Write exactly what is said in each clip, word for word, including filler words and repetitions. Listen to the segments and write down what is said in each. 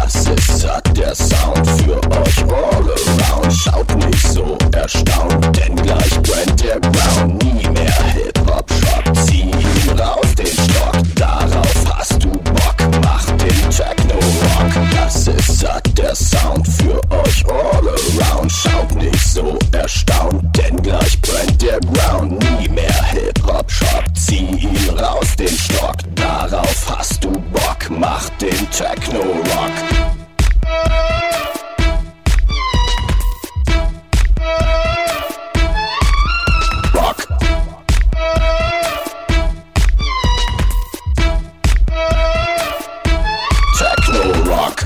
Das ist satt, der Sound für euch all around. Schaut nicht so erstaunt, denn gleich brennt der Ground. Nie mehr Hip-Hop-Shop, zieh ihn raus den Stock. Darauf hast du Bock, mach den Techno-Rock. Das ist satt, der Sound für euch all around. Schaut nicht so erstaunt, denn gleich brennt der Ground. Nie mehr Hip-Hop-Shop, zieh ihn raus den Stock. Darauf hast du Bock, mach den Techno-Rock. Rock. Techno-Rock.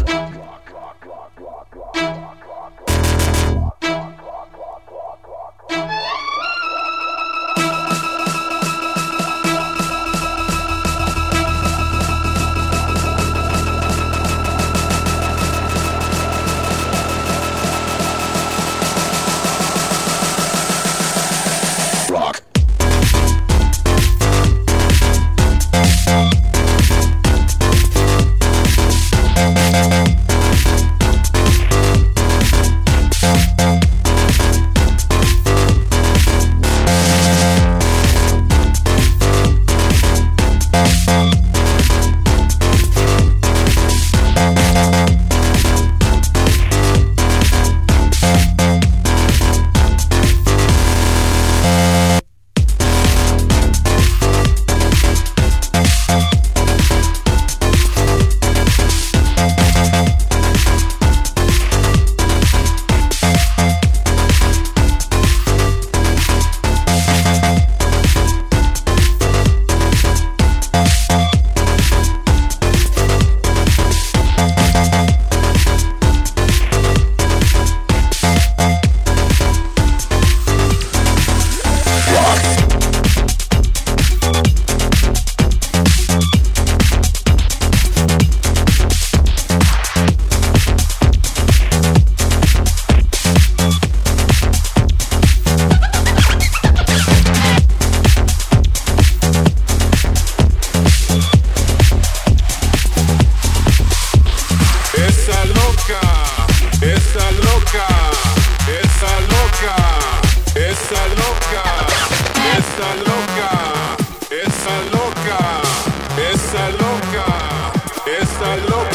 Esa loca, esa loca, esa loca.